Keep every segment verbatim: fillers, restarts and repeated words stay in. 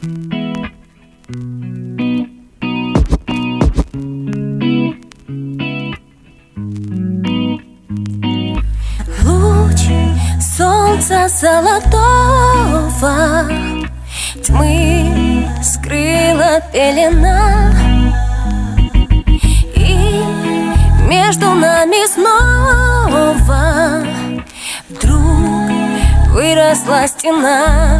Луч солнца золотого тьмы скрыла пелена, и между нами снова вдруг выросла стена.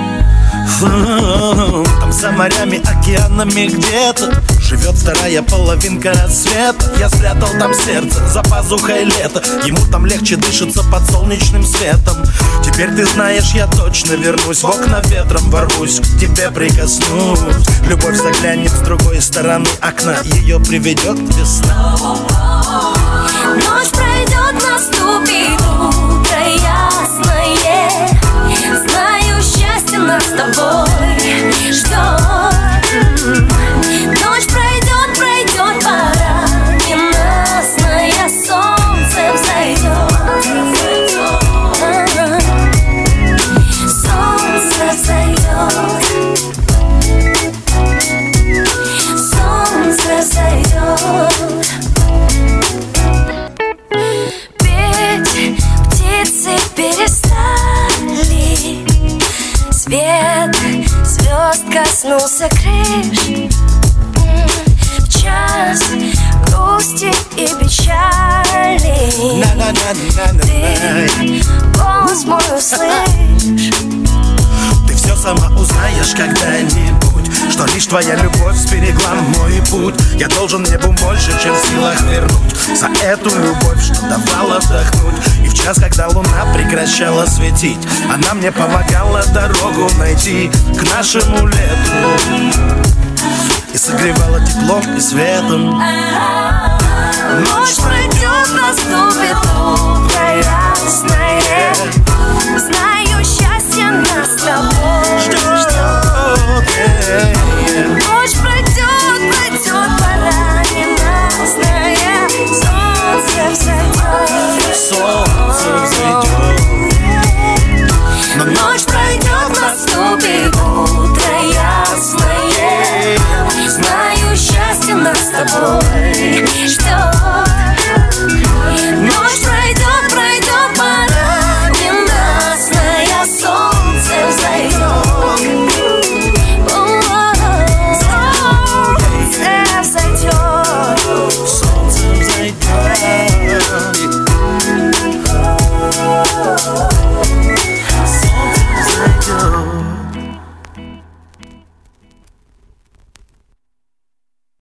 Там за морями, океанами где-то живет вторая половинка рассвета. Я спрятал там сердце за пазухой лета. Ему там легче дышится под солнечным светом. Теперь ты знаешь, я точно вернусь. В окна ветром ворвусь, к тебе прикоснусь. Любовь заглянет с другой стороны окна, ее приведет весна. Ночь пройдет, наступит утро ясное. Знаю, счастье нас с тобой ждет. Ночь пройдет, пройдет, пора ненастная, солнце взойдет. Солнце взойдет. Солнце взойдет. Петь птицы перестали. Свет звезд коснулся крыш. В час грусти и печали ты голос мой услышь. Ты все сама узнаешь когда-нибудь, что лишь твоя любовь сберегла мой путь. Я должен небу больше, чем в силах вернуть за эту любовь, что давала вдохнуть. И в час, когда луна прекращала светить, она мне помогала дорогу найти к нашему лету и согревала теплом и светом. Ночь пройдет, наступит утро ясное. Знаю, счастье нас с тобой